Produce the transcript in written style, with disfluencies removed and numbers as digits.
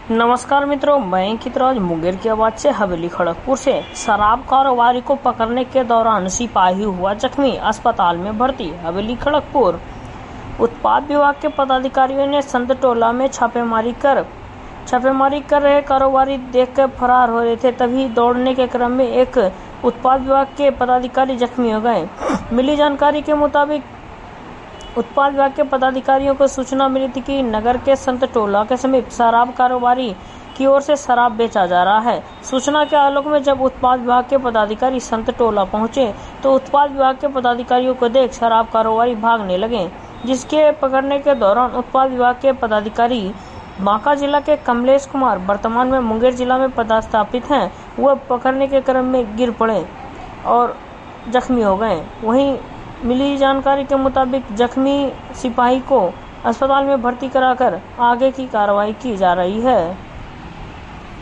नमस्कार मित्रों, मैं कितराज मुंगेर की आवाज से हवेली खड़गपुर से। शराब कारोबारी को पकड़ने के दौरान सिपाही हुआ जख्मी, अस्पताल में भर्ती। हवेली खड़गपुर उत्पाद विभाग के पदाधिकारियों ने संत टोला में छापेमारी कर रहे कारोबारी देखकर फरार हो रहे थे। तभी दौड़ने के क्रम में एक उत्पाद विभाग के पदाधिकारी जख्मी हो गए। मिली जानकारी के मुताबिक उत्पाद विभाग के पदाधिकारियों को सूचना मिली थी कि नगर के संत टोला के समीप शराब कारोबारी की ओर से शराब बेचा जा रहा है। सूचना के आलोक में जब उत्पाद विभाग के पदाधिकारी संत टोला पहुंचे तो उत्पाद विभाग के पदाधिकारियों को देख शराब कारोबारी भागने लगे, जिसके पकड़ने के दौरान उत्पाद विभाग के पदाधिकारी बांका जिला के कमलेश कुमार, वर्तमान में मुंगेर जिला में पदस्थापित हैं, वह पकड़ने के क्रम में गिर पड़े और जख्मी हो गए। वहीं मिली जानकारी के मुताबिक जख्मी सिपाही को अस्पताल में भर्ती कराकर आगे की कार्रवाई की जा रही है।